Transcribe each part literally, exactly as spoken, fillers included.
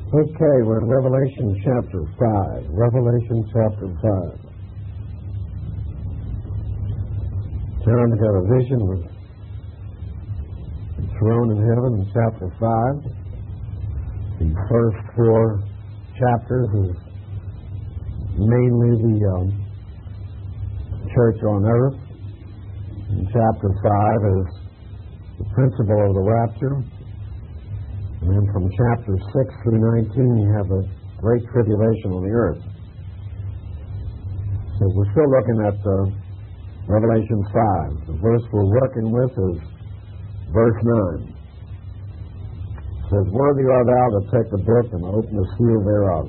Okay, we're in Revelation chapter five. Revelation chapter five. John got a vision of the throne in heaven in chapter five. The first four chapters is mainly the um, church on earth. And chapter five is the principle of the rapture. And then from chapter six through nineteen, you have a great tribulation on the earth. So we're still looking at uh, Revelation five. The verse we're working with is verse nine. It says, "Worthy art thou to take the book and open the seal thereof."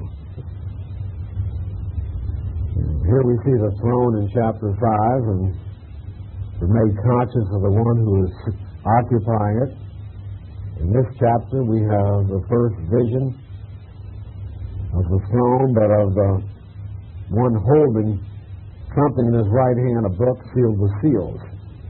And here we see the throne in chapter five, and we're made conscious of the one who is occupying it. In this chapter, we have the first vision of the throne, but of the one holding something in his right hand, a book sealed with seals.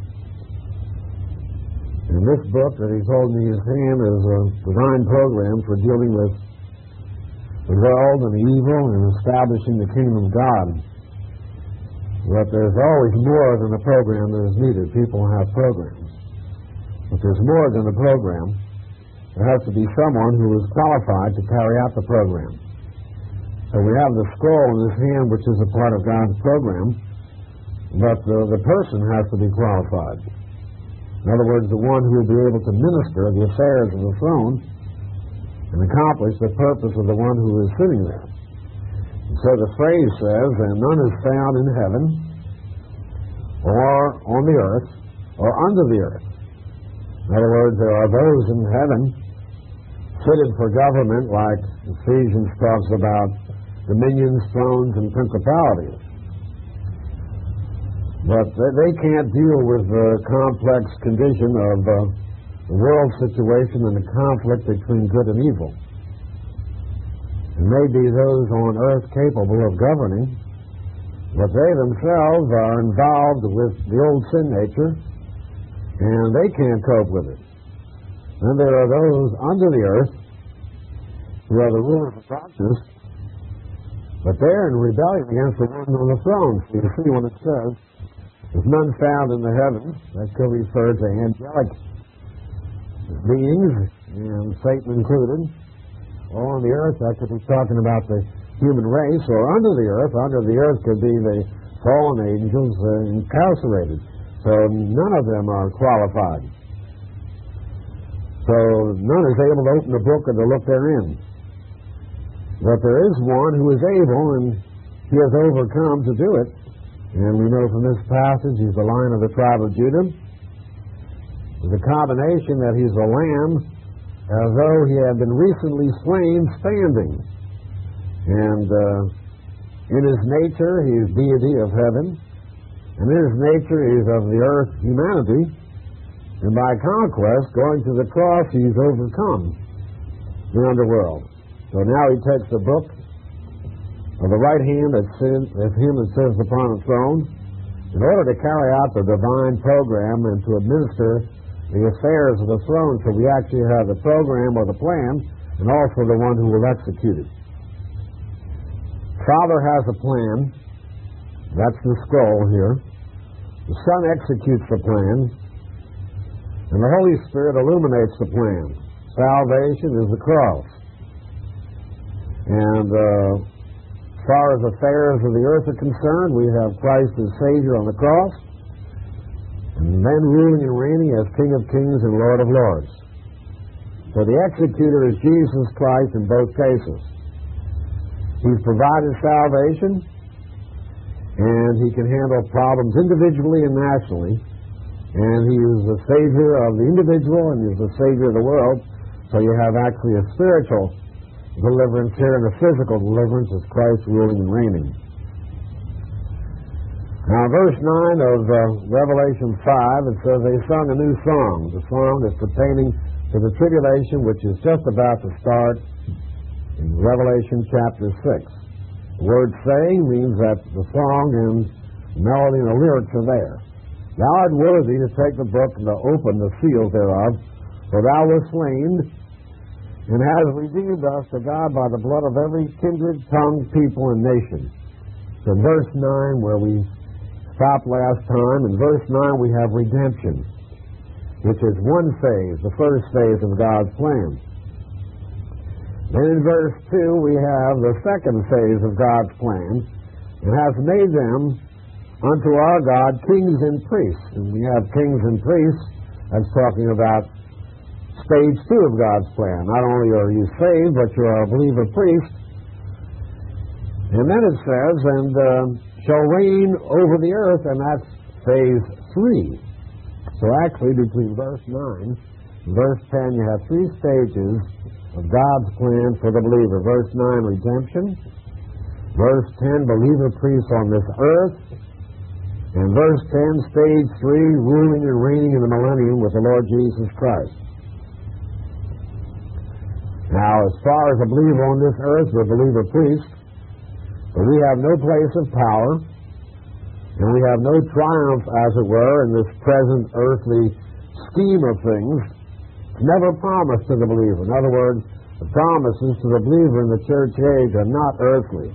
And this book that he's holding in his hand is a divine program for dealing with the world and the evil and establishing the kingdom of God. But there's always more than a program that is needed. People have programs. But there's more than a program. There has to be someone who is qualified to carry out the program. So we have the scroll in his hand, which is a part of God's program, but the, the person has to be qualified. In other words, the one who will be able to minister the affairs of the throne and accomplish the purpose of the one who is sitting there. And so the phrase says, "And none is found in heaven, or on the earth, or under the earth." In other words, there are those in heaven fitted for government, like Ephesians talks about dominions, thrones, and principalities. But they can't deal with the complex condition of uh, the world situation and the conflict between good and evil. And may be those on earth capable of governing, but they themselves are involved with the old sin nature, and they can't cope with it. Then there are those under the earth who are the rulers of darkness, but they're in rebellion against the one on the throne. So you see when it says, "There's none found in the heavens," that could refer to angelic beings, and Satan included. Or on the earth, that could be talking about the human race. Or under the earth, under the earth could be the fallen angels uh, incarcerated. So none of them are qualified. So none is able to open the book or to look therein. But there is one who is able, and he has overcome to do it. And we know from this passage he's the Lion of the tribe of Judah. There's a combination that he's a lamb, as though he had been recently slain standing. And uh, in his nature, he is deity of heaven. And in his nature, he is of the earth humanity. And by conquest, going to the cross, he's overcome the underworld. So now he takes the book of the right hand of him that sits upon the throne in order to carry out the divine program and to administer the affairs of the throne. So we actually have the program or the plan and also the one who will execute it. Father has a plan. That's the scroll here. The Son executes the plan, and the Holy Spirit illuminates the plan. Salvation is the cross. And uh, as far as affairs of the earth are concerned, we have Christ as Savior on the cross, and then ruling and reigning as King of Kings and Lord of Lords. So the executor is Jesus Christ in both cases. He's provided salvation, and he can handle problems individually and nationally. And he is the Savior of the individual, and he is the Savior of the world. So you have actually a spiritual deliverance here and a physical deliverance as Christ ruling and reigning. Now, verse nine of uh, Revelation five, it says, "They sung a new song," the song that's pertaining to the tribulation, which is just about to start in Revelation chapter six. The word "saying" means that the song and the melody and the lyrics are there. "Thou art worthy to take the book and to open the seals thereof, for thou wast slain, and has redeemed us to God by the blood of every kindred, tongue, people, and nation. So in verse nine, where we stopped last time, in verse nine we have redemption, which is one phase, the first phase of God's plan. Then in verse two we have the second phase of God's plan, and has made them unto our God kings and priests. And we have kings and priests, that's talking about stage two of God's plan. Not only are you saved, but you are a believer priest. And then it says, and uh, shall reign over the earth, and that's phase three. So actually, between verse nine and verse ten, you have three stages of God's plan for the believer. Verse nine, redemption. Verse ten, believer priests on this earth. And verse ten, stage three, ruling and reigning in the millennium with the Lord Jesus Christ. Now, as far as a believer on this earth, we're a believer priest, but we have no place of power, and we have no triumph, as it were, in this present earthly scheme of things. It's never promised to the believer. In other words, the promises to the believer in the church age are not earthly.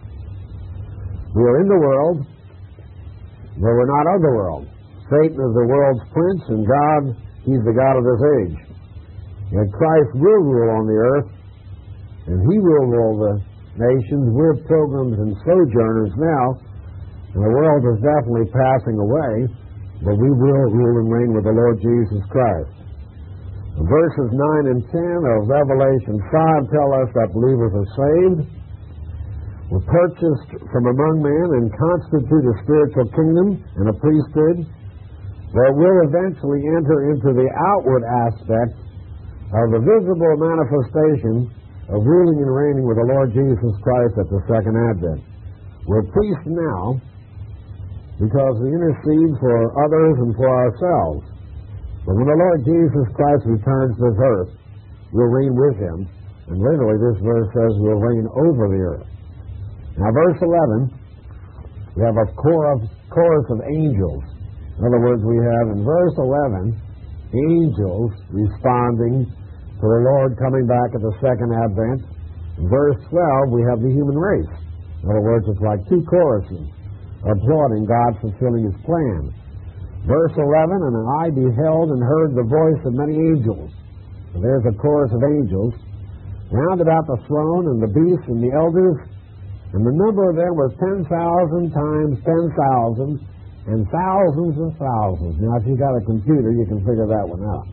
We are in the world, but we're not of the world. Satan is the world's prince, and God, he's the God of this age. And Christ will rule on the earth, and he will rule the nations. We're pilgrims and sojourners now, and the world is definitely passing away, but we will rule and reign with the Lord Jesus Christ. Verses nine and ten of Revelation five tell us that believers are saved, were purchased from among men, and constitute a spiritual kingdom and a priesthood that will eventually enter into the outward aspect of the visible manifestation of ruling and reigning with the Lord Jesus Christ at the second advent. We're priests now because we intercede for others and for ourselves. But when the Lord Jesus Christ returns to this earth, we'll reign with him. And literally this verse says we'll reign over the earth. Now verse eleven, we have a chorus, chorus of angels. In other words, we have in verse eleven, angels responding to the Lord coming back at the second advent. In verse twelve, we have the human race. In other words, it's like two choruses applauding God fulfilling his plan. Verse eleven, and I beheld and heard the voice of many angels. So there's a chorus of angels round about the throne and the beast and the elders, and the number of them was ten thousand times ten thousand, and thousands of thousands. Now, if you've got a computer, you can figure that one out.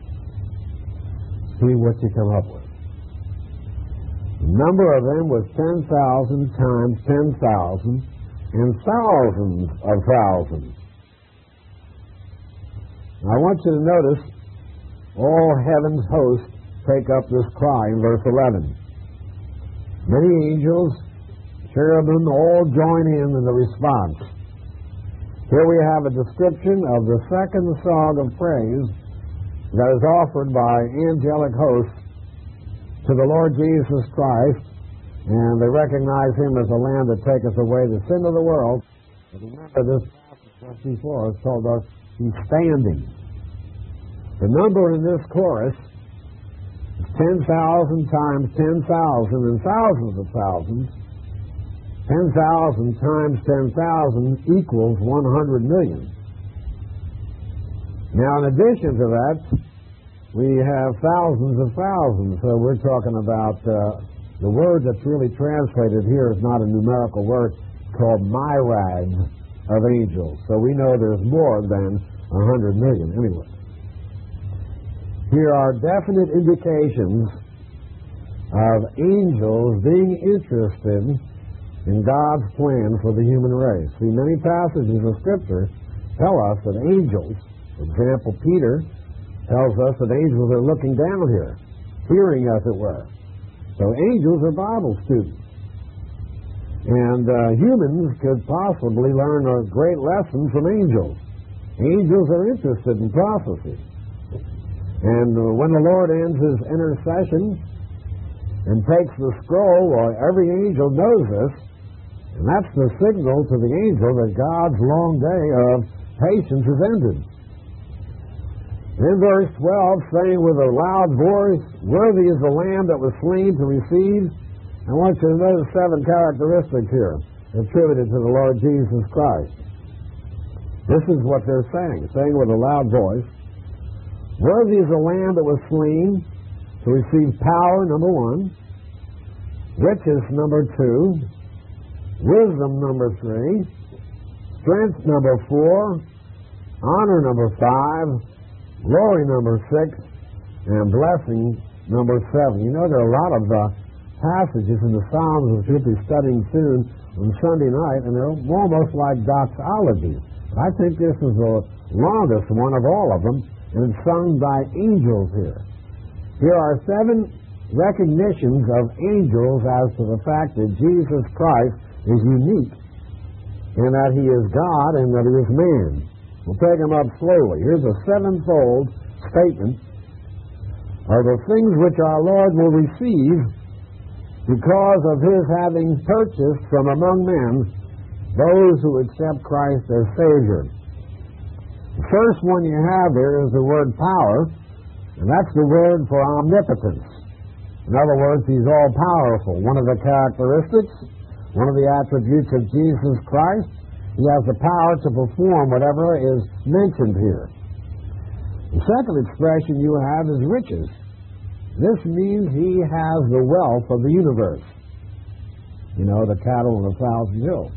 See what you come up with. The number of them was ten thousand times ten thousand, and thousands of thousands. Now, I want you to notice all heaven's hosts take up this cry in verse eleven. Many angels, cherubim, all join in in the response. Here we have a description of the second song of praise that is offered by angelic hosts to the Lord Jesus Christ, and they recognize him as the Lamb that taketh away the sin of the world. But remember, this passage just before us told us he's standing. The number in this chorus is ten thousand times ten thousand and thousands of thousands. ten thousand times ten thousand equals one hundred million. Now, in addition to that, we have thousands of thousands. So we're talking about uh, the word that's really translated here is not a numerical word, called myriads of angels. So we know there's more than one hundred million anyway. Here are definite indications of angels being interested in God's plan for the human race. See, many passages of Scripture tell us that angels, for example, Peter tells us that angels are looking down here, hearing, as it were. So angels are Bible students. And uh, humans could possibly learn a great lesson from angels. Angels are interested in prophecy. And uh, when the Lord ends his intercession and takes the scroll, well, every angel knows this, and that's the signal to the angel that God's long day of patience has ended. In verse twelve, saying with a loud voice, "Worthy is the Lamb that was slain to receive." I want you to notice seven characteristics here attributed to the Lord Jesus Christ. This is what they're saying, saying with a loud voice, "Worthy is the Lamb that was slain to receive power," number one, riches, number two, wisdom, number three, strength, number four, honor, number five, glory, number six, and blessing, number seven. You know, there are a lot of uh, passages in the Psalms which we'll be studying soon on Sunday night, and they're almost like doxologies. I think this is the longest one of all of them, and it's sung by angels here. Here are seven recognitions of angels as to the fact that Jesus Christ is unique in that he is God and that he is man. We'll take them up slowly. Here's a sevenfold statement of the things which our Lord will receive because of his having purchased from among men those who accept Christ as Savior. The first one you have there is the word power, and that's the word for omnipotence. In other words, he's all-powerful. One of the characteristics, one of the attributes of Jesus Christ, he has the power to perform whatever is mentioned here. The second expression you have is riches. This means he has the wealth of the universe. You know, the cattle on a thousand hills.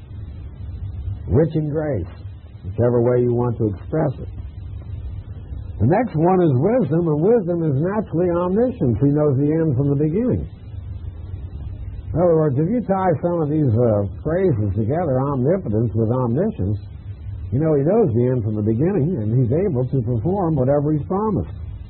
Rich in grace, whichever way you want to express it. The next one is wisdom, and wisdom is naturally omniscience. He knows the end from the beginning. In other words, if you tie some of these uh, phrases together, omnipotence with omniscience, you know he knows the end from the beginning, and he's able to perform whatever he's promised.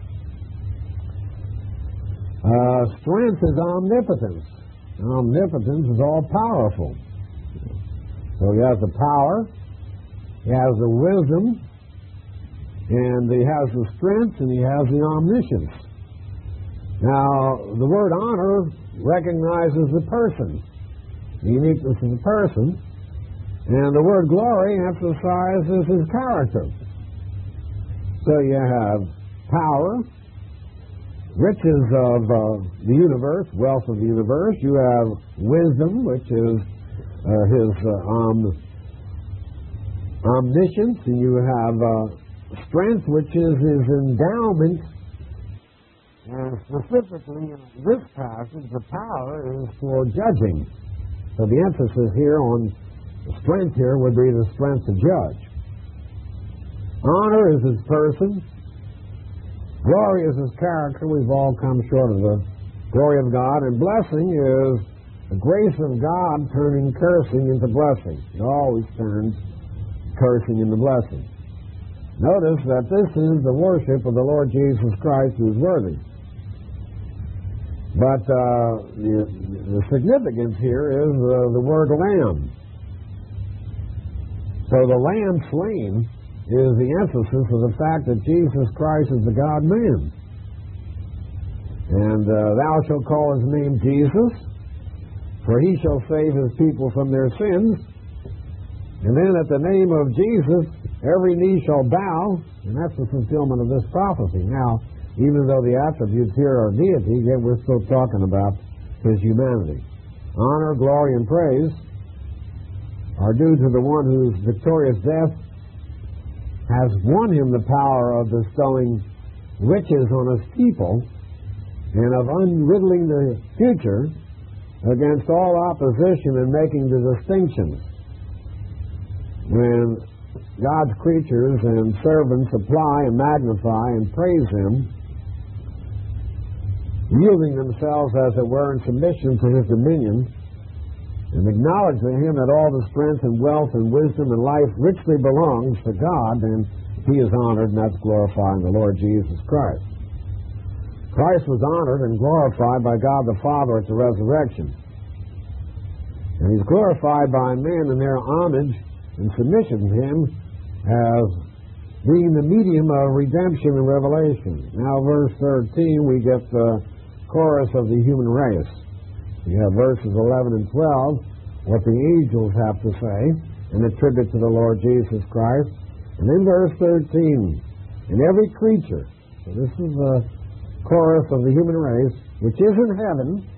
Uh, strength is omnipotence. Omnipotence is all-powerful. So he has the power, he has the wisdom, and he has the strength, and he has the omniscience. Now, the word honor recognizes the person, the uniqueness of the person, and the word glory emphasizes his character. So you have power, riches of uh, the universe, wealth of the universe. You have wisdom, which is uh, his uh, om- omniscience, and you have uh, strength, which is his endowment. And specifically in this passage, the power is for judging. So the emphasis here on the strength here would be the strength to judge. Honor is his person. Glory is his character. We've all come short of the glory of God. And blessing is the grace of God turning cursing into blessing. It always turns cursing into blessing. Notice that this is the worship of the Lord Jesus Christ who is worthy. But uh, the, the significance here is uh, the word lamb. So the lamb slain is the emphasis of the fact that Jesus Christ is the God-man. And uh, thou shalt call his name Jesus, for he shall save his people from their sins. And then at the name of Jesus, every knee shall bow, and that's the fulfillment of this prophecy. Now, even though the attributes here are deity, yet we're still talking about his humanity. Honor, glory, and praise are due to the one whose victorious death has won him the power of bestowing riches on his people and of unriddling the future against all opposition and making the distinctions. When God's creatures and servants apply and magnify and praise him, yielding themselves, as it were, in submission to his dominion, and acknowledge to him that all the strength and wealth and wisdom and life richly belongs to God, then he is honored, and that's glorifying the Lord Jesus Christ. Christ was honored and glorified by God the Father at the resurrection. And he's glorified by men in their homage and submission to him as being the medium of redemption and revelation. Now, verse thirteen, we get the chorus of the human race. You have verses eleven and twelve, what the angels have to say, and attribute to the Lord Jesus Christ. And in verse thirteen, and every creature. So this is the chorus of the human race, which is in heaven,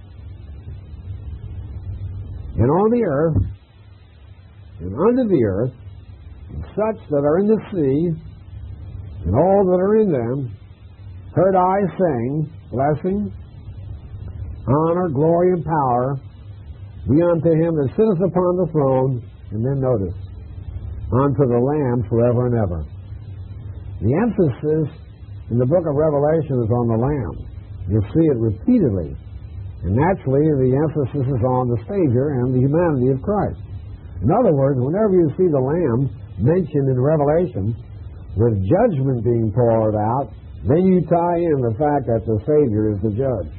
and on the earth, and under the earth, and such that are in the sea, and all that are in them, heard I saying, blessing, honor, glory, and power be unto him that sitteth upon the throne, and then notice, unto the Lamb forever and ever. The emphasis in the book of Revelation is on the Lamb. You'll see it repeatedly. And naturally, the emphasis is on the Savior and the humanity of Christ. In other words, whenever you see the Lamb mentioned in Revelation, with judgment being poured out, then you tie in the fact that the Savior is the judge.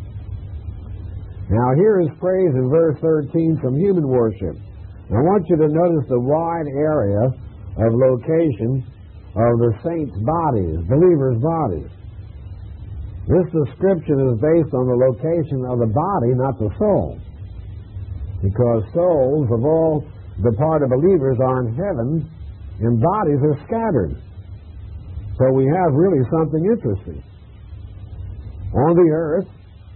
Now, here is praise in verse thirteen from human worship. I want you to notice the wide area of location of the saints' bodies, believers' bodies. This description is based on the location of the body, not the soul. Because souls of all departed believers are in heaven, and bodies are scattered. So we have really something interesting. On the earth,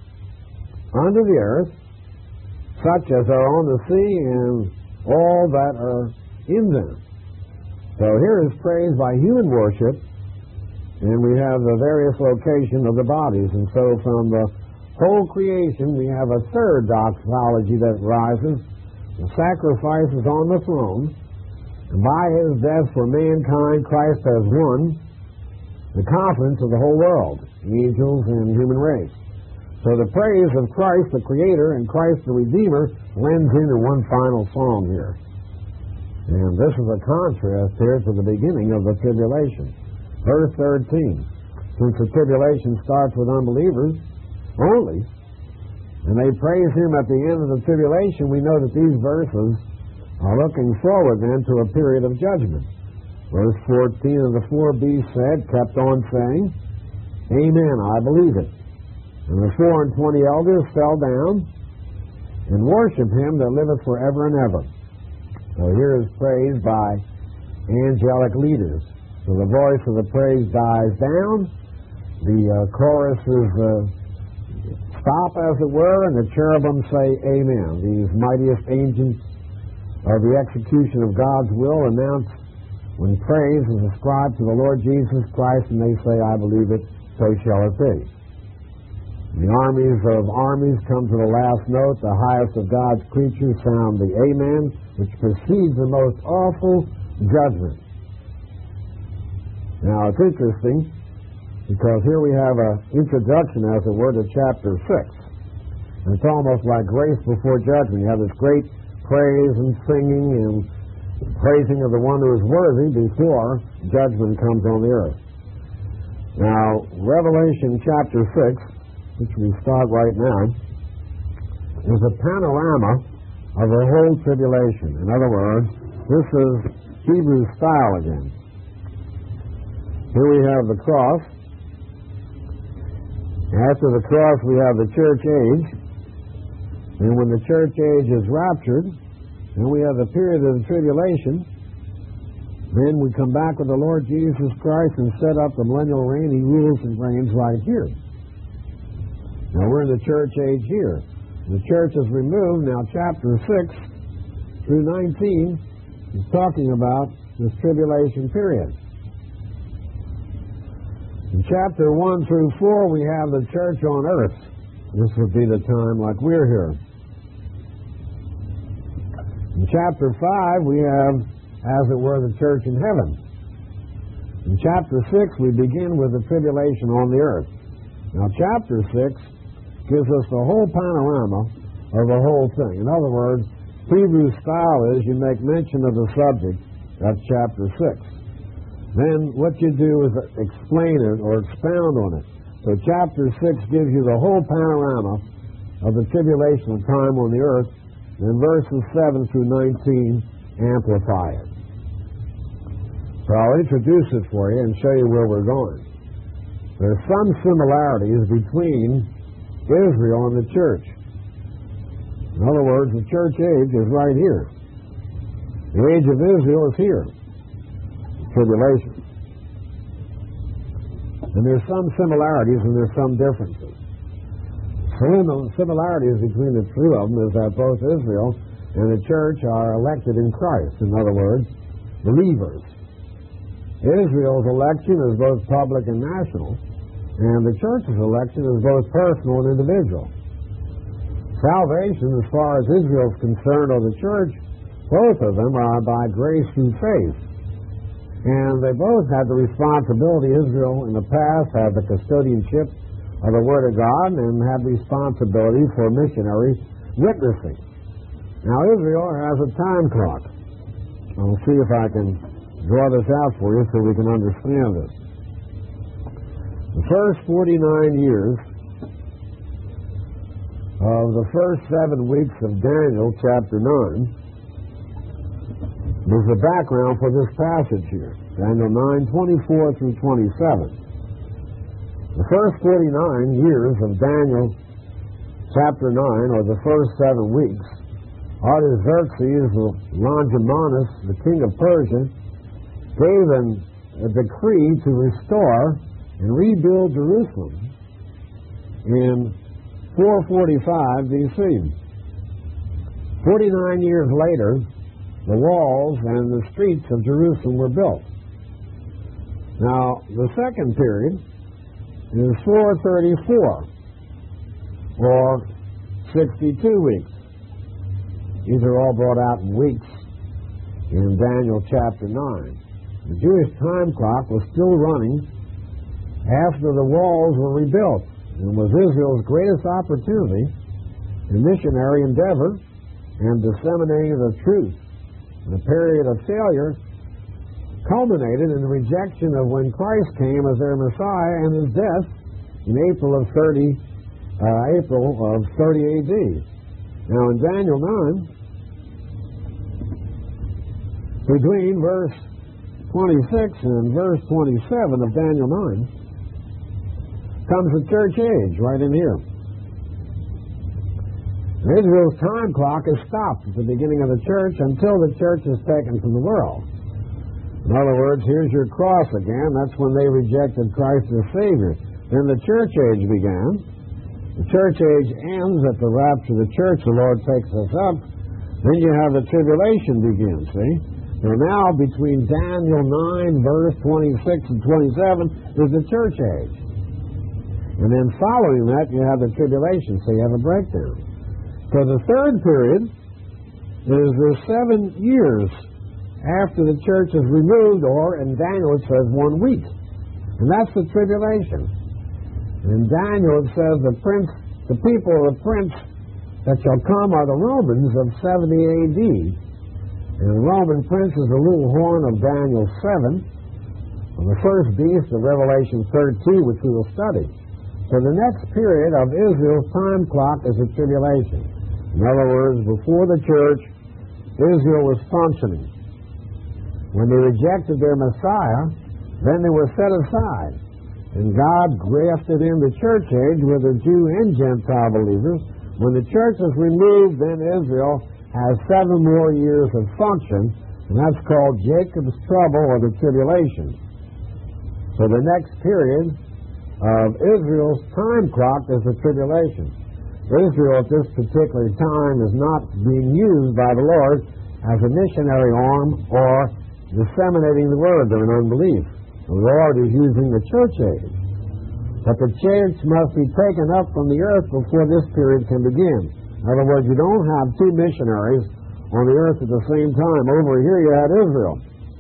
under the earth, such as are on the sea, and all that are in them. So here is praise by human worship, and we have the various locations of the bodies. And so from the whole creation, we have a third doxology that rises. The sacrifice is on the throne, and by his death for mankind, Christ has won the confidence of the whole world, angels and human race. So the praise of Christ the Creator and Christ the Redeemer blends into one final song here. And this is a contrast here to the beginning of the tribulation. Verse thirteen. Since the tribulation starts with unbelievers only, and they praise him at the end of the tribulation, we know that these verses are looking forward then to a period of judgment. Verse fourteen of the four beasts said, kept on saying, Amen, I believe it. And the four and twenty elders fell down and worshiped him that liveth forever and ever. So here is praise by angelic leaders. So the voice of the praise dies down, the uh, chorus is uh, stop, as it were, and the cherubim say Amen. These mightiest agents of the execution of God's will announce when praise is ascribed to the Lord Jesus Christ, and they say, I believe it, so shall it be. The armies of armies come to the last note. The highest of God's creatures sound the Amen, which precedes the most awful judgment. Now, it's interesting, because here we have an introduction, as it were, to chapter six. And it's almost like grace before judgment. You have this great praise and singing and praising of the one who is worthy before judgment comes on the earth. Now, Revelation chapter six, which we start right now, is a panorama of the whole tribulation. In other words, this is Hebrew style again. Here we have the cross. After the cross, we have the church age. And when the church age is raptured, and we have the period of the tribulation, then we come back with the Lord Jesus Christ and set up the millennial reign. He rules and reigns right here. Now we're in the church age here. The church is removed. Now chapter six through nineteen is talking about this tribulation period. In chapter one through four, we have the church on earth. This would be the time like we're here. In chapter five, we have, as it were, the church in heaven. In chapter six, we begin with the tribulation on the earth. Now chapter six gives us the whole panorama of the whole thing. In other words, Hebrew style is you make mention of the subject. That's chapter six. Then what you do is explain it or expound on it. So chapter six gives you the whole panorama of the tribulation of time on the earth, and verses seven through nineteen amplify it. So I'll introduce it for you and show you where we're going. There's some similarities between Israel and the church. In other words, the church age is right here. The age of Israel is here. Tribulation. And there's some similarities and there's some differences. So the similarities between the two of them is that both Israel and the church are elected in Christ. In other words, believers. Israel's election is both public and national, and the church's election is both personal and individual. Salvation, as far as Israel is concerned, or the church, both of them are by grace through faith. And they both had the responsibility. Israel in the past had the custodianship of the Word of God and had responsibility for missionary witnessing. Now Israel has a time clock. I'll see if I can draw this out for you so we can understand this. The first forty-nine years of the first seven weeks of Daniel chapter nine was the background for this passage here, Daniel nine, twenty-four through twenty-seven. The first forty-nine years of Daniel chapter nine, or the first seven weeks, Artaxerxes Longimanus, the king of Persia, gave an, a decree to restore and rebuild Jerusalem in four forty-five B C. Forty-nine years later, the walls and the streets of Jerusalem were built. Now, the second period is four thirty-four, or sixty-two weeks. These are all brought out in weeks in Daniel chapter nine. The Jewish time clock was still running after the walls were rebuilt, and was Israel's greatest opportunity in missionary endeavor and disseminating the truth. And a period of failure culminated in the rejection of when Christ came as their Messiah and his death in April of thirty, uh, April of thirty A D. Now in Daniel nine, between verse twenty-six and verse twenty-seven of Daniel nine, comes the church age right in here. Israel's time clock is stopped at the beginning of the church until the church is taken from the world. In other words, here's your cross again. That's when they rejected Christ as Savior. Then the church age began. The church age ends at the rapture of the church. The Lord takes us up. Then you have the tribulation begin, see? So now between Daniel nine, verse twenty-six and twenty-seven is the church age. And then following that, you have the tribulation, so you have a breakdown. So the third period is the seven years after the church is removed, or in Daniel it says one week. And that's the tribulation. In Daniel it says the prince, the people of the prince that shall come are the Romans of seventy A D. And the Roman prince is the little horn of Daniel seven, and the first beast of Revelation thirteen, which we will study. So the next period of Israel's time clock is the tribulation. In other words, before the church, Israel was functioning. When they rejected their Messiah, then they were set aside. And God grafted in the church age with the Jew and Gentile believers. When the church is removed, then Israel has seven more years of function, and that's called Jacob's trouble, or the tribulation. So the next period of Israel's time clock is the tribulation. Israel at this particular time is not being used by the Lord as a missionary arm or disseminating the word. They're in unbelief. The Lord is using the church age. But the church must be taken up from the earth before this period can begin. In other words, you don't have two missionaries on the earth at the same time. Over here you had Israel.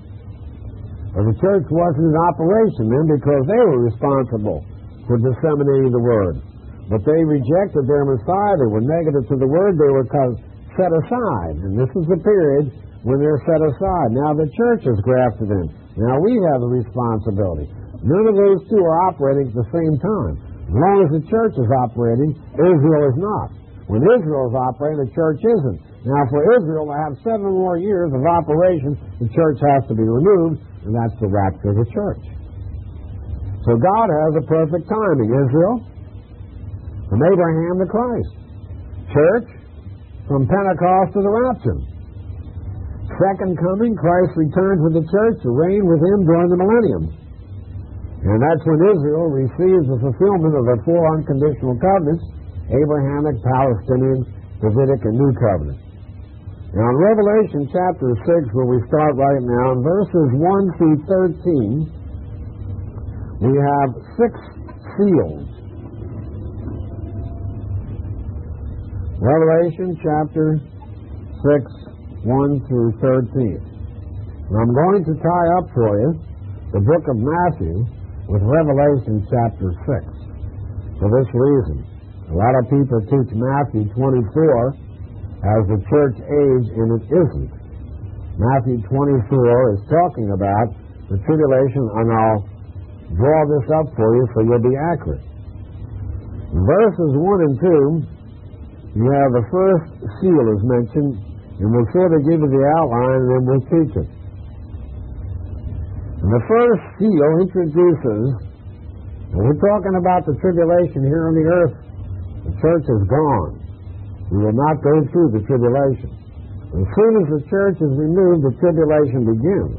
But the church wasn't in operation then because they were responsible for disseminating the word. But they rejected their Messiah. They were negative to the word. They were set aside. And this is the period when they're set aside. Now the church is grafted in. Now we have the responsibility. None of those two are operating at the same time. As long as the church is operating, Israel is not. When Israel is operating, the church isn't. Now for Israel to have seven more years of operation, the church has to be removed, and that's the rapture of the church. So God has a perfect timing. Israel, from Abraham to Christ. Church, from Pentecost to the rapture. Second coming, Christ returns with the church to reign with him during the millennium. And that's when Israel receives the fulfillment of the four unconditional covenants: Abrahamic, Palestinian, Davidic, and New Covenant. Now in Revelation chapter six, where we start right now, in verses one through thirteen, we have six seals. Revelation chapter six, one through thirteen. And I'm going to tie up for you the book of Matthew with Revelation chapter six. For this reason, a lot of people teach Matthew twenty-four as the church age, and it isn't. Matthew twenty-four is talking about the tribulation, and I'll draw this up for you so you'll be accurate. In verses one and two, you have the first seal is mentioned, and we'll sort of give you the outline, and then we'll teach it. And the first seal introduces, and we're talking about the tribulation here on the earth. The church is gone. We will not go through the tribulation. As soon as the church is removed, the tribulation begins.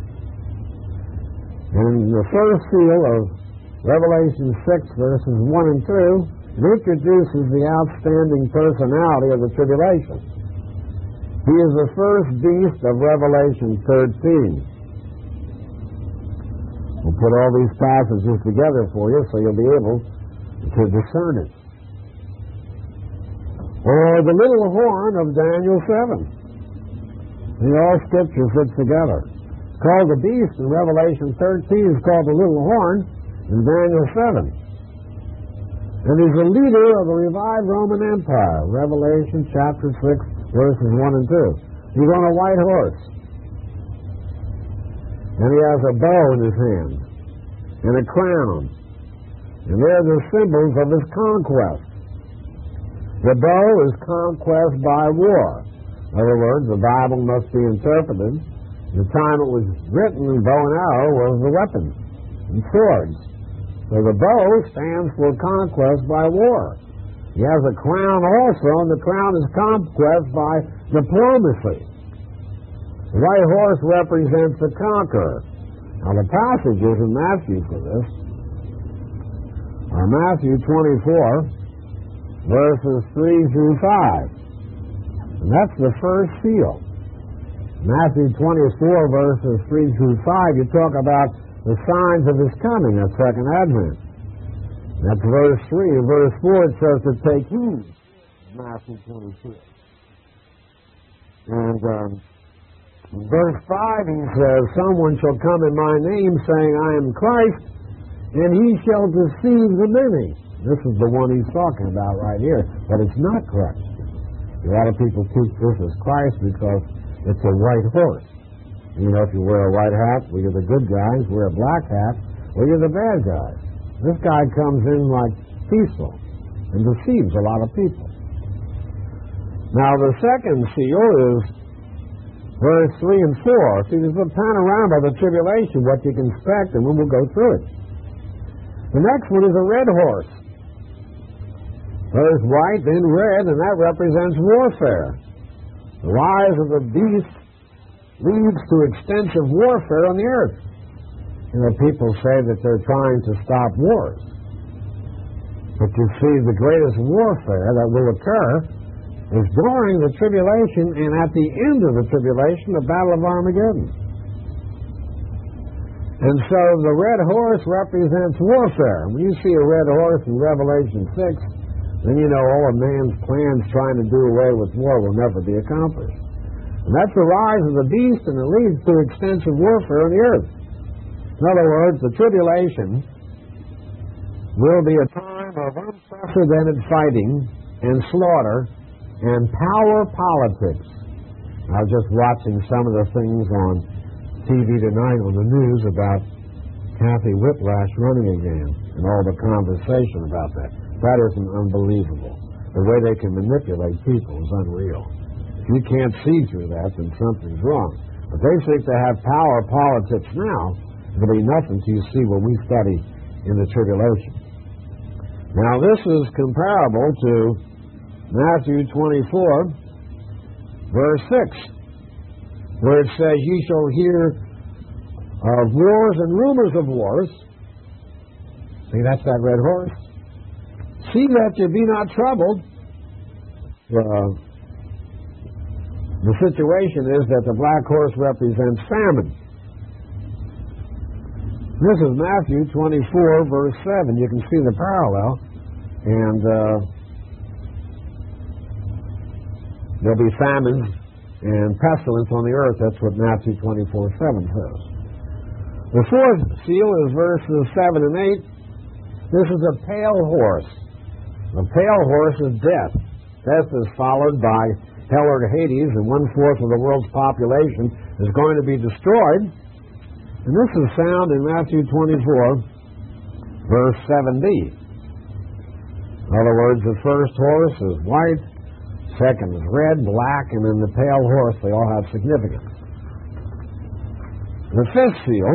And the first seal of Revelation six, verses one and two, it introduces the outstanding personality of the tribulation. He is the first beast of Revelation thirteen. We'll put all these passages together for you so you'll be able to discern it. Or the little horn of Daniel seven. The all Scripture fits together. It's called the beast in Revelation thirteen. It's called the little horn in Daniel seven. And he's the leader of the revived Roman Empire. Revelation chapter six, verses one and two. He's on a white horse. And he has a bow in his hand and a crown. And they're the symbols of his conquest. The bow is conquest by war. In other words, the Bible must be interpreted. The time it was written, bow and arrow was the weapon and swords. So the bow stands for conquest by war. He has a crown also, and the crown is conquest by diplomacy. The white horse represents the conqueror. Now the passages in Matthew for this are Matthew twenty-four, verses three through five. And that's the first seal. Matthew twenty-four, verses three through five, you talk about the signs of his coming, that second advent. That's verse three. In verse four, it says to take heed. Matthew twenty-two. And um, in verse five, he says, someone shall come in my name, saying, I am Christ, and he shall deceive the many. This is the one he's talking about right here, but it's not Christ. A lot of people teach this as Christ because it's a white horse. You know, if you wear a white hat, well, you're the good guys. Wear a black hat, well, you're the bad guys. This guy comes in like peaceful and deceives a lot of people. Now, the second seal is verse three and four. See, there's a panorama of the tribulation, what you can expect, and then we'll go through it. The next one is a red horse. First white, then red, and that represents warfare. The rise of the beast leads to extensive warfare on the earth. You know, people say that they're trying to stop wars. But you see, the greatest warfare that will occur is during the tribulation, and at the end of the tribulation, the Battle of Armageddon. And so the red horse represents warfare. When you see a red horse in Revelation six, then you know all of man's plans trying to do away with war will never be accomplished. And that's the rise of the beast, and it leads to extensive warfare on the earth. In other words, the tribulation will be a time of unprecedented fighting and slaughter and power politics. I was just watching some of the things on T V tonight on the news about Kathy Whitlash running again and all the conversation about that. That is unbelievable. The way they can manipulate people is unreal. If you can't see through that, then something's wrong. But they think they have power politics now. It'll be nothing till you see what we study in the tribulation. Now, this is comparable to Matthew twenty-four, verse six, where it says, ye shall hear of wars and rumors of wars. See, that's that red horse. See that you be not troubled. Uh, the situation is that the black horse represents famine. This is Matthew twenty-four, verse seven. You can see the parallel. And uh, there'll be famines and pestilence on the earth. That's what Matthew twenty-four, seven says. The fourth seal is verses seven and eight. This is a pale horse. The pale horse is death. Death is followed by hell or Hades, and one-fourth of the world's population is going to be destroyed. And this is found in Matthew twenty-four, verse seven b. In other words, the first horse is white, second is red, black, and then the pale horse, they all have significance. The fifth seal,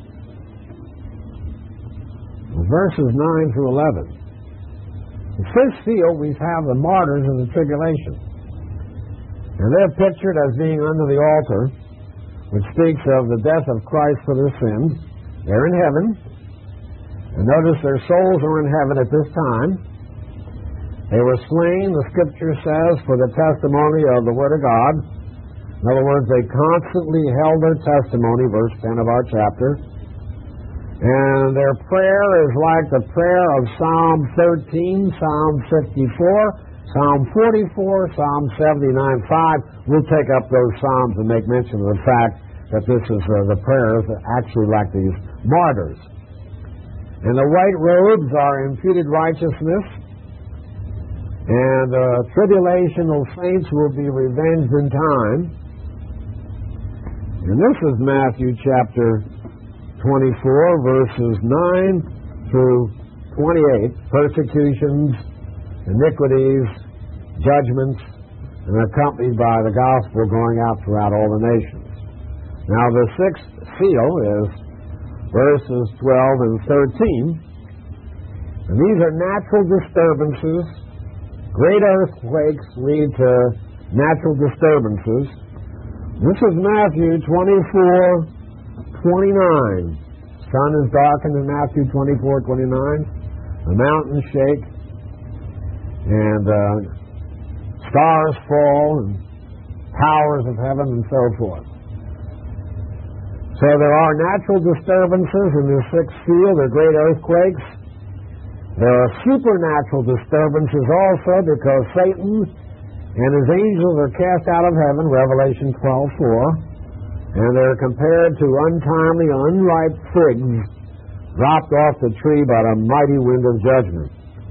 verses nine through eleven. The fifth seal, we have the martyrs of the tribulation. And they're pictured as being under the altar, which speaks of the death of Christ for their sins. They're in heaven. And notice their souls are in heaven at this time. They were slain, the Scripture says, for the testimony of the Word of God. In other words, they constantly held their testimony, verse ten of our chapter. And their prayer is like the prayer of Psalm thirteen, Psalm fifty-four, Psalm forty-four, Psalm seventy-nine, five. We'll take up those Psalms and make mention of the fact that this is uh, the prayers actually like these martyrs. And the white robes are imputed righteousness, and uh, tribulational saints will be revenged in time. And this is Matthew chapter twenty-four, verses nine through twenty-eight. Persecutions, iniquities, judgments, and accompanied by the gospel going out throughout all the nations. Now the sixth seal is verses twelve and thirteen. And these are natural disturbances. Great earthquakes lead to natural disturbances. This is Matthew twenty-four, twenty-nine. Sun is darkened in Matthew twenty-four, twenty-nine. The mountains shake, and uh, stars fall, and powers of heaven, and so forth. So there are natural disturbances in the sixth seal. There are great earthquakes. There are supernatural disturbances also, because Satan and his angels are cast out of heaven, Revelation twelve, four. And they're compared to untimely, unripe figs dropped off the tree by a mighty wind of judgment.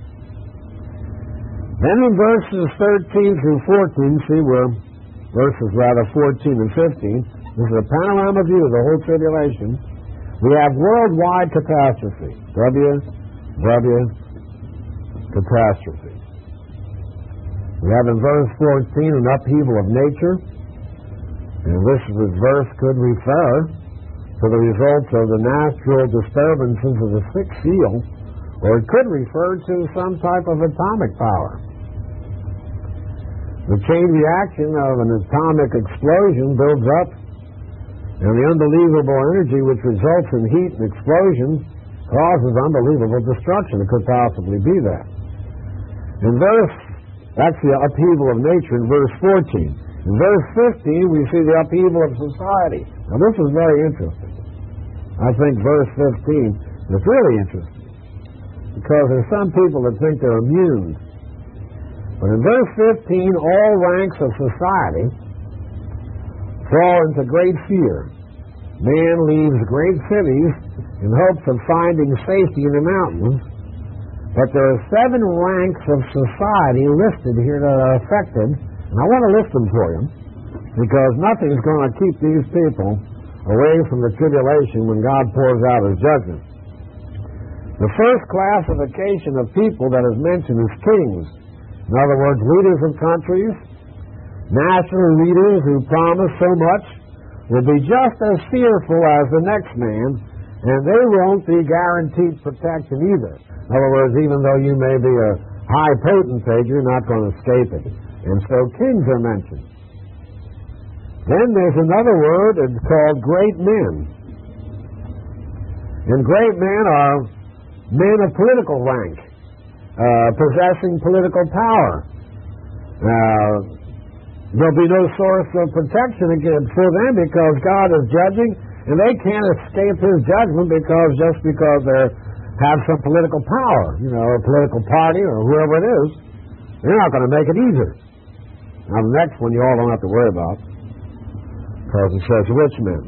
Then in verses thirteen through fourteen, see where verses rather fourteen and fifteen, this is a panorama view of the whole tribulation. We have worldwide catastrophe. W, W, catastrophe. We have in verse fourteen an upheaval of nature. And this verse could refer to the results of the natural disturbances of the sixth seal, or it could refer to some type of atomic power. The chain reaction of an atomic explosion builds up, and the unbelievable energy which results in heat and explosion causes unbelievable destruction. It could possibly be that. In verse, that's the upheaval of nature in verse fourteen. In verse fifteen, we see the upheaval of society. Now, this is very interesting. I think verse fifteen is really interesting, because there's some people that think they're immune. But in verse fifteen, all ranks of society fall into great fear. Man leaves great cities in hopes of finding safety in the mountains, but there are seven ranks of society listed here that are affected. And I want to list them for you, because nothing is going to keep these people away from the tribulation when God pours out His judgment. The first classification of people that is mentioned is kings. In other words, leaders of countries. National leaders who promise so much will be just as fearful as the next man, and they won't be guaranteed protection either. In other words, even though you may be a high potentate, you're not going to escape it. And so kings are mentioned. Then there's another word, it's called great men. And great men are men of political rank, uh, possessing political power. Uh, there'll be no source of protection against for them because God is judging, and they can't escape His judgment because just because they have some political power, you know, a political party or whoever it is, they're not going to make it either. Now the next one you all don't have to worry about because it says rich men.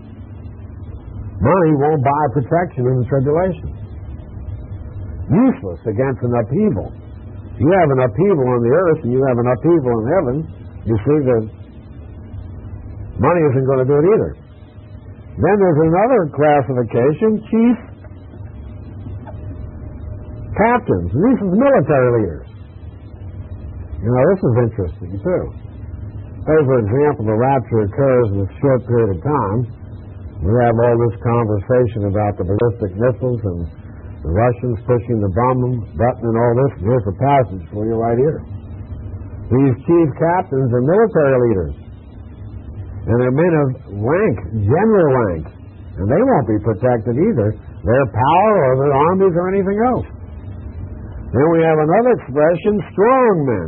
Money won't buy protection in the tribulation. Useless against an upheaval. You have an upheaval on the earth and you have an upheaval in heaven, you see that money isn't going to do it either. Then there's another classification, chief captains. These are military leaders. You know, this is interesting too. Say, for example, the rapture occurs in a short period of time. We have all this conversation about the ballistic missiles and the Russians pushing the bomb button and all this. And here's the passage for you right here. These chief captains are military leaders. And they're men of rank, general rank. And they won't be protected either. Their power or their armies or anything else. Then we have another expression, strong men.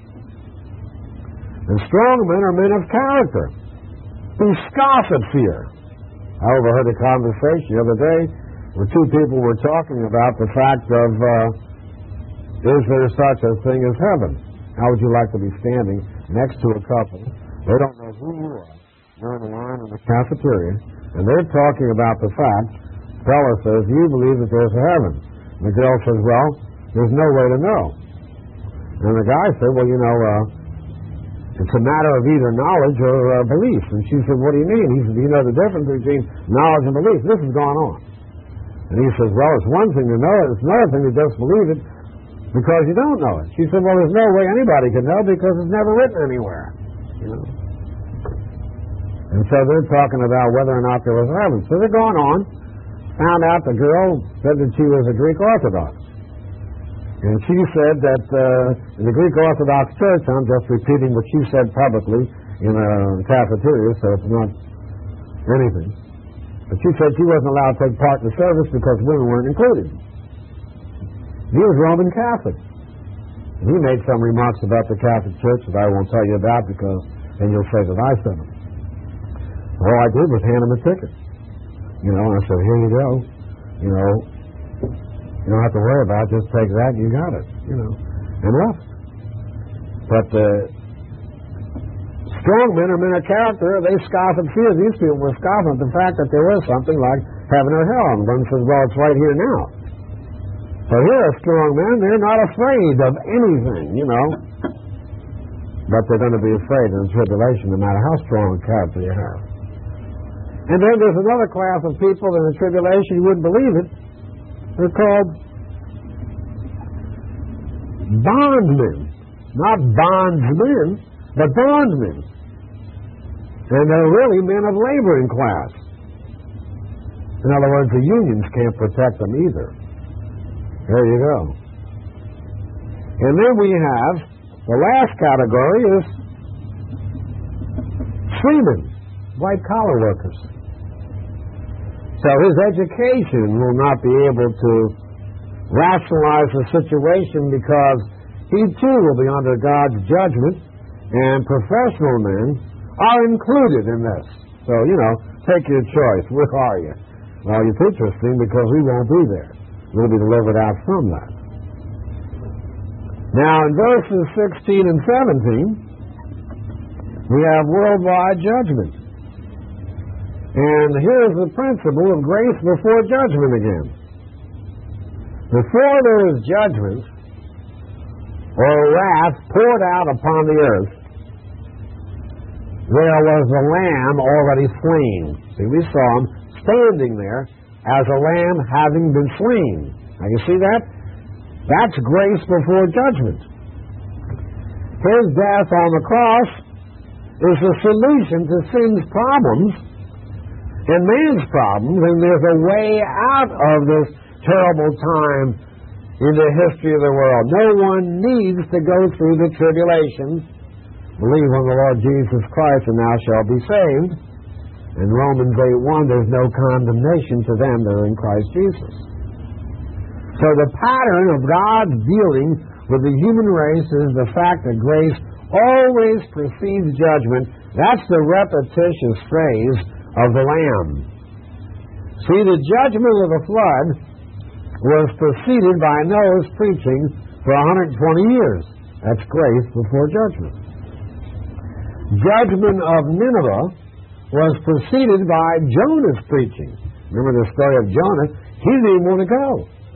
And strong men are men of character who scoff at fear. I overheard a conversation the other day where two people were talking about the fact of uh, is there such a thing as heaven? How would you like to be standing next to a couple? They don't know who you are. They're in a line in the cafeteria, and they're talking about the fact. The fellow says, "Do you believe that there's a heaven?" And the girl says, "Well, there's no way to know." And the guy said, "Well, you know, uh, it's a matter of either knowledge or uh, belief." And she said, "What do you mean?" He said, "Do you know the difference between knowledge and belief?" This has gone on. And he says, "Well, it's one thing to know it. It's another thing to just believe it because you don't know it." She said, "Well, there's no way anybody can know because it's never written anywhere." You know. And so they're talking about whether or not there was heaven. So they're going on. Found out the girl said that she was a Greek Orthodox. And she said that uh, in the Greek Orthodox Church, I'm just repeating what she said publicly in a cafeteria, so it's not anything. But she said she wasn't allowed to take part in the service because women weren't included. He was Roman Catholic. And he made some remarks about the Catholic Church that I won't tell you about because then you'll say that I said them. All I did was hand him a ticket. You know, and I said, "Here you go. You know, you don't have to worry about it. Just take that and you got it." You know, and left. But uh, strong men are men of character. They scoff at fear. These people were scoffing at the fact that there was something like heaven or hell. And one says, "Well, it's right here now." So here are strong men. They're not afraid of anything, you know. But they're going to be afraid in the tribulation, no matter how strong a character you have. And then there's another class of people in the tribulation, you wouldn't believe it. They're called bondmen. Not bondsmen, but bondmen. And they're really men of laboring class. In other words, the unions can't protect them either. There you go. And then we have, the last category is freemen, white-collar workers. So his education will not be able to rationalize the situation because he too will be under God's judgment, and professional men are included in this. So, you know, take your choice. Where are you? Well, it's interesting because we won't be there. We'll be delivered out from that. Now, in verses sixteen and seventeen, we have worldwide judgment. And here's the principle of grace before judgment again. Before there is judgment or wrath poured out upon the earth, there was a lamb already slain. See, we saw him standing there as a lamb having been slain. Now you see that? That's grace before judgment. His death on the cross is the solution to sin's problems and man's problems, and there's a way out of this terrible time in the history of the world. No one needs to go through the tribulation. Believe on the Lord Jesus Christ and thou shalt be saved. In Romans eight one, there's no condemnation to them that are in Christ Jesus. So the pattern of God's dealing with the human race is the fact that grace always precedes judgment. That's the repetitious phrase of the Lamb. See, the judgment of the flood was preceded by Noah's preaching for one hundred twenty years. That's grace before judgment. Judgment of Nineveh was preceded by Jonah's preaching. Remember the story of Jonah? He didn't even want to go.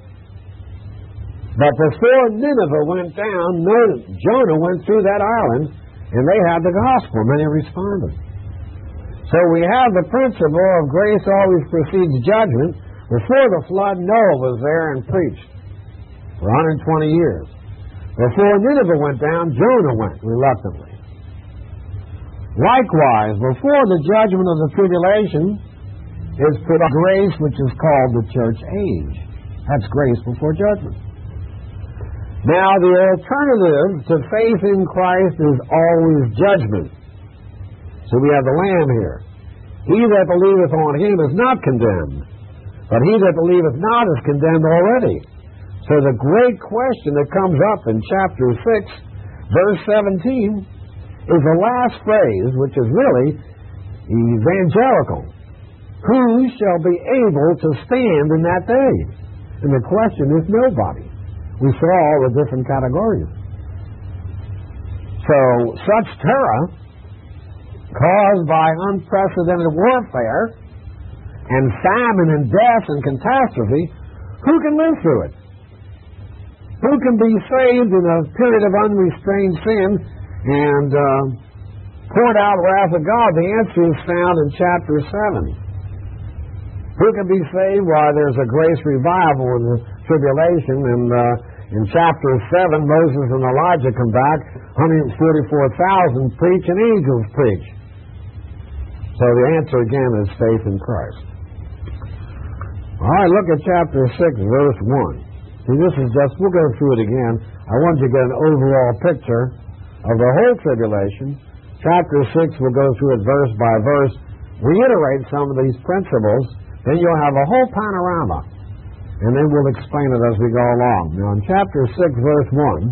But before Nineveh went down, Jonah went through that island, and they had the gospel. Many responded. So we have the principle of grace always precedes judgment. Before the flood, Noah was there and preached for one hundred twenty years. Before Nineveh went down, Jonah went reluctantly. Likewise, before the judgment of the tribulation is put on grace, which is called the church age. That's grace before judgment. Now, the alternative to faith in Christ is always judgment. So we have the Lamb here. He that believeth on him is not condemned, but he that believeth not is condemned already. So the great question that comes up in chapter six, verse seventeen, is the last phrase, which is really evangelical. Who shall be able to stand in that day? And the question is nobody. We saw all the different categories. So, such terror, caused by unprecedented warfare, and famine and death and catastrophe, who can live through it? Who can be saved in a period of unrestrained sin and uh, poured out wrath of God? The answer is found in chapter seven. Who can be saved? Why, there's a grace revival in the tribulation, and uh, in chapter seven, Moses and Elijah come back, one hundred forty-four thousand preach, and angels preach. So the answer again is faith in Christ. All right, look at chapter six, verse one. See, this is just, we'll go through it again. I want you to get an overall picture of the whole tribulation. Chapter six, we'll go through it verse by verse, reiterate some of these principles, then you'll have a whole panorama, and then we'll explain it as we go along. Now, in chapter six, verse one,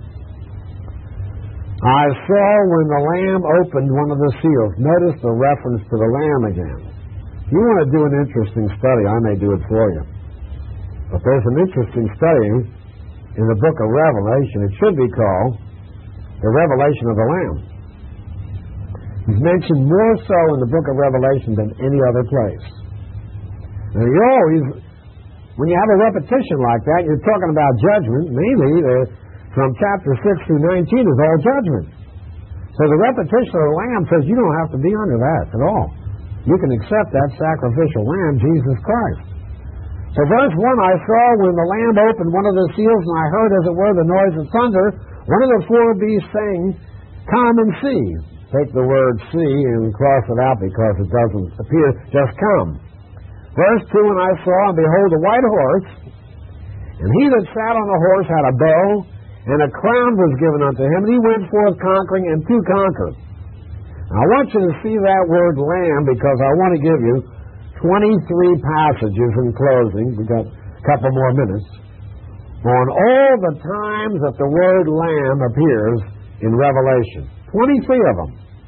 I saw when the Lamb opened one of the seals. Notice the reference to the Lamb again. If you want to do an interesting study, I may do it for you. But there's an interesting study in the book of Revelation. It should be called the Revelation of the Lamb. He's mentioned more so in the book of Revelation than any other place. Now, you always, when you have a repetition like that, you're talking about judgment. Mainly, the, from chapter six through nineteen is all judgment. So the repetition of the Lamb says you don't have to be under that at all. You can accept that sacrificial Lamb, Jesus Christ. So verse one, I saw when the Lamb opened one of the seals, and I heard, as it were, the noise of thunder, one of the four beasts saying, come and see. Take the word see and cross it out because it doesn't appear. Just come. Verse two, and I saw, and behold, a white horse, and he that sat on the horse had a bow, and a crown was given unto him, and he went forth conquering and to conquer. Now, I want you to see that word Lamb, because I want to give you twenty-three passages in closing. We've got a couple more minutes on all the times that the word Lamb appears in Revelation. twenty-three of them.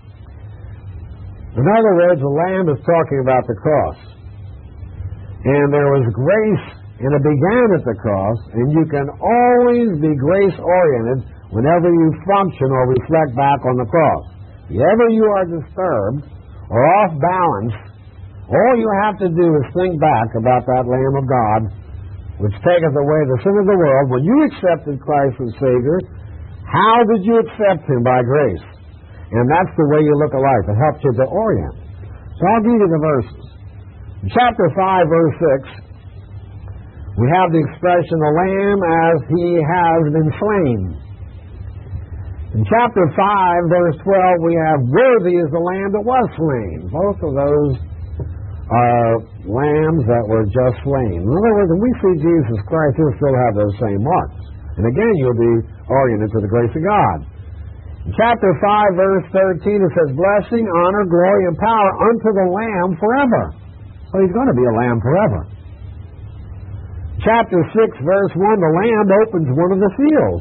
In other words, the Lamb is talking about the cross. And there was grace, and it began at the cross, and you can always be grace-oriented whenever you function or reflect back on the cross. If ever you are disturbed or off balance, all you have to do is think back about that Lamb of God, which taketh away the sin of the world. When you accepted Christ as Savior, how did you accept Him? By grace. And that's the way you look at life. It helps you to orient. So I'll give you the verses. In chapter five, verse six, we have the expression, the Lamb as He has been slain. In chapter five, verse twelve, we have, worthy is the Lamb that was slain. Both of those are lambs that were just slain. In other words, when we see Jesus Christ, He'll still have those same marks. And again, you'll be oriented to the grace of God. In chapter five, verse thirteen, it says, blessing, honor, glory, and power unto the Lamb forever. So He's going to be a Lamb forever. chapter six, verse one, the Lamb opens one of the seals.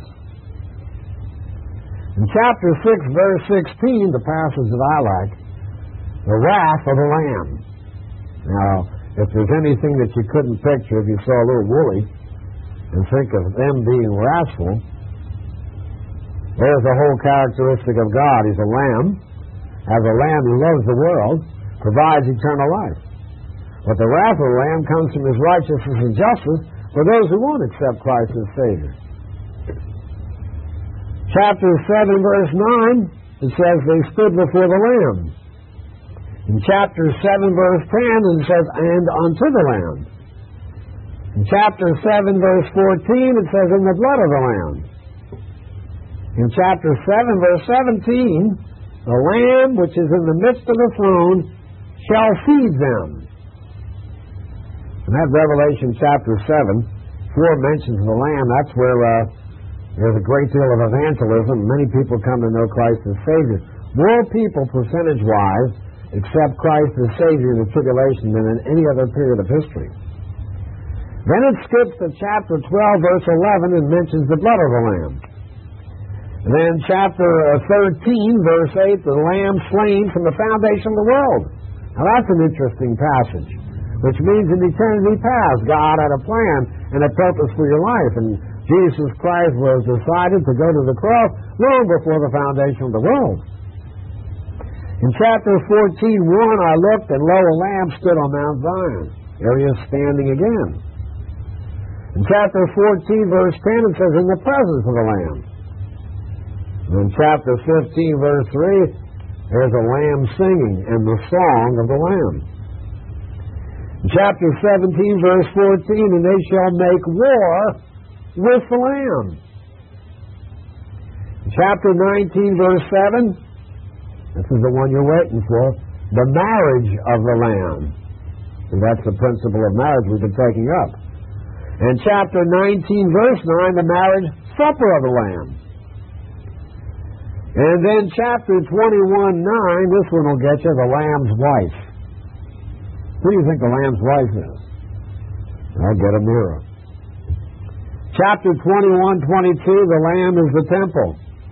In chapter six, verse sixteen, the passage that I like, the wrath of the Lamb. Now, if there's anything that you couldn't picture if you saw a little woolly and think of them being wrathful, there's the whole characteristic of God. He's a lamb. As a lamb, he loves the world, provides eternal life. But the wrath of the Lamb comes from his righteousness and justice for those who won't accept Christ as Savior. Chapter seven, verse nine, it says they stood before the Lamb. In chapter seven, verse ten, it says, and unto the Lamb. In chapter seven, verse fourteen, it says, in the blood of the Lamb. In chapter seven, verse seventeen, the Lamb which is in the midst of the throne shall feed them. In that Revelation chapter seven, four mentions of the Lamb. That's where uh, there's a great deal of evangelism. Many people come to know Christ as Savior. More people, percentage-wise, accept Christ as Savior in the tribulation than in any other period of history. Then it skips to chapter twelve, verse eleven, and mentions the blood of the Lamb. And then chapter thirteen, verse eight, the Lamb slain from the foundation of the world. Now that's an interesting passage, which means in eternity past, God had a plan and a purpose for your life. And Jesus Christ was decided to go to the cross long before the foundation of the world. In chapter fourteen, one, I looked, and lo, a Lamb stood on Mount Zion. There he is standing again. In chapter fourteen, verse ten, it says, in the presence of the Lamb. And in chapter fifteen, verse three, there's a lamb singing and the song of the Lamb. In chapter seventeen, verse fourteen, and they shall make war with the Lamb. In chapter nineteen, verse seven, this is the one you're waiting for, the marriage of the Lamb. And that's the principle of marriage we've been taking up. And chapter nineteen, verse nine, the marriage supper of the Lamb. And then chapter twenty-one, nine, this one will get you, the Lamb's wife. Who do you think the Lamb's wife is? I'll get a mirror. Chapter twenty-one, twenty-two, the Lamb is the temple.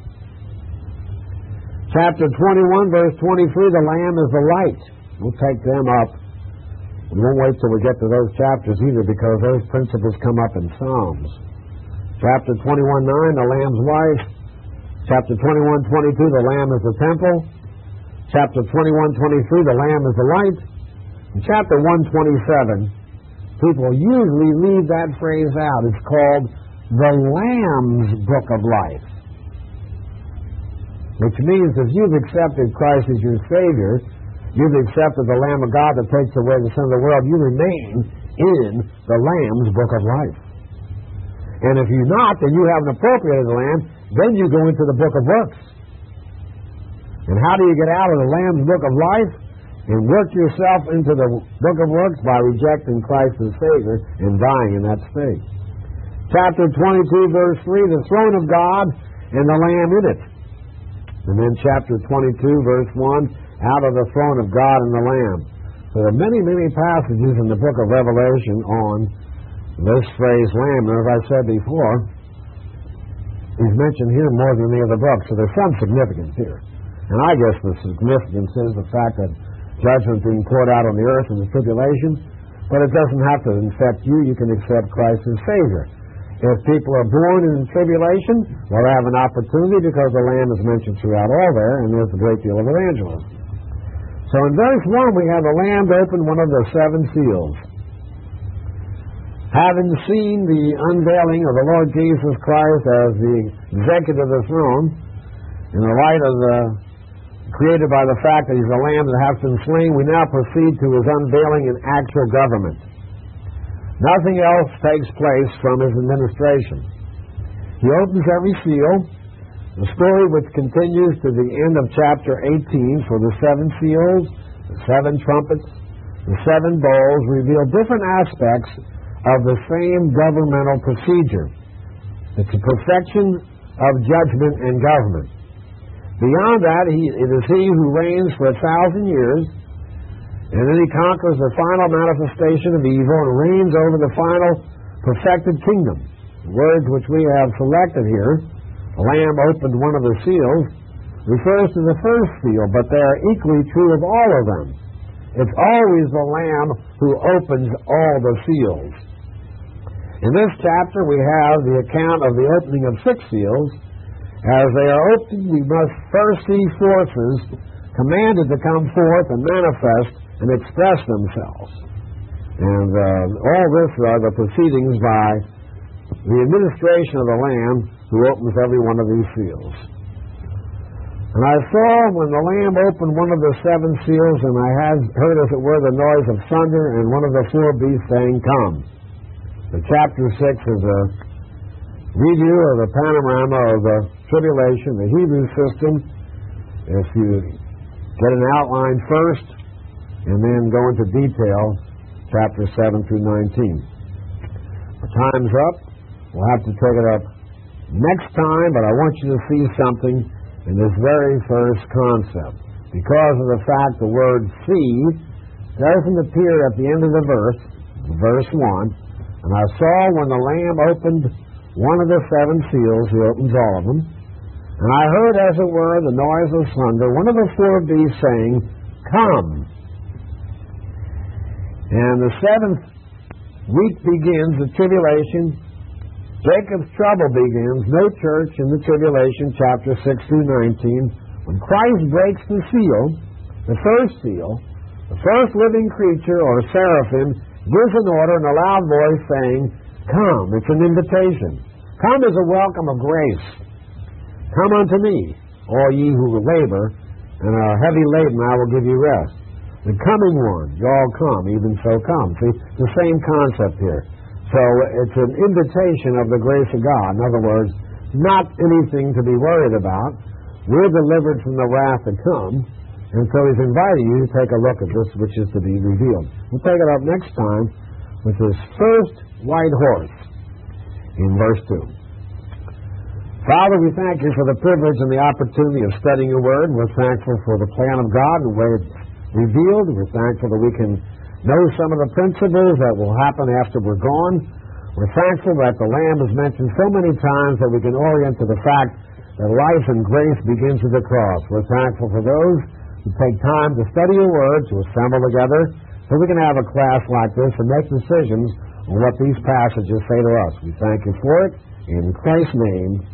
Chapter twenty-one, verse twenty-three, the Lamb is the light. We'll take them up. We won't wait till we get to those chapters either, because those principles come up in Psalms. Chapter twenty-one, nine, the Lamb's wife. Chapter twenty-one, twenty-two, the Lamb is the temple. Chapter twenty-one, twenty-three, the Lamb is the light. In chapter one twenty-seven, people usually leave that phrase out. It's called the Lamb's Book of Life. Which means if you've accepted Christ as your Savior, you've accepted the Lamb of God that takes away the sin of the world, you remain in the Lamb's Book of Life. And if you're not, then you haven't appropriated the Lamb, then you go into the Book of Works. And how do you get out of the Lamb's Book of Life? And work yourself into the Book of Works by rejecting Christ as Savior and dying in that state. Chapter twenty-two, verse three, the throne of God and the Lamb in it. And then chapter twenty-two, verse one, out of the throne of God and the Lamb. So there are many, many passages in the book of Revelation on this phrase, Lamb. And as I said before, he's mentioned here more than any other book, so there's some significance here. And I guess the significance is the fact that judgment being poured out on the earth in the tribulation, but it doesn't have to infect you. You can accept Christ as Savior. If people are born in tribulation, well, they have an opportunity because the Lamb is mentioned throughout all there, and there's a great deal of evangelism. So in verse one, we have the Lamb open one of the seven seals. Having seen the unveiling of the Lord Jesus Christ as the executive of the throne, in the light of the created by the fact that he's a lamb that has been slain, we now proceed to his unveiling in actual government. Nothing else takes place from his administration. He opens every seal, the story which continues to the end of chapter eighteen, for the seven seals, the seven trumpets, the seven bowls reveal different aspects of the same governmental procedure. It's the perfection of judgment and government. Beyond that, he, it is he who reigns for a thousand years, and then he conquers the final manifestation of evil and reigns over the final perfected kingdom. The words which we have selected here, the Lamb opened one of the seals, refers to the first seal, but they are equally true of all of them. It's always the Lamb who opens all the seals. In this chapter, we have the account of the opening of six seals. As they are opened, we must first see forces commanded to come forth and manifest and express themselves. And uh, all this are the proceedings by the administration of the Lamb who opens every one of these seals. And I saw when the Lamb opened one of the seven seals, and I had heard, as it were, the noise of thunder, and one of the four beasts saying, "Come." The chapter six is a review of the panorama of the tribulation, the Hebrew system. If you get an outline first, and then go into detail, chapter seven through nineteen. Our time's up. We'll have to take it up next time, but I want you to see something in this very first concept. Because of the fact the word "see" doesn't appear at the end of the verse, verse one, and I saw when the Lamb opened one of the seven seals, he opens all of them, and I heard, as it were, the noise of thunder, one of the four beasts saying, "Come." And the seventh week begins, the tribulation. Jacob's trouble begins, no church in the tribulation, chapter six through nineteen. When Christ breaks the seal, the first seal, the first living creature, or seraphim, gives an order in a loud voice saying, "Come." It's an invitation. Come is a welcome of grace. "Come unto me, all ye who labor and are heavy laden, I will give you rest." The coming one, you all come, even so come. See, it's the same concept here. So it's an invitation of the grace of God. In other words, not anything to be worried about. We're delivered from the wrath to come, and so he's inviting you to take a look at this which is to be revealed. We'll take it up next time with this first white horse in verse two. Father, we thank you for the privilege and the opportunity of studying your word. We're thankful for the plan of God and the way it's revealed. We're thankful that we can know some of the principles that will happen after we're gone. We're thankful that the Lamb is mentioned so many times that we can orient to the fact that life and grace begins at the cross. We're thankful for those who take time to study your word, to assemble together, so we can have a class like this and make decisions on what these passages say to us. We thank you for it. In Christ's name,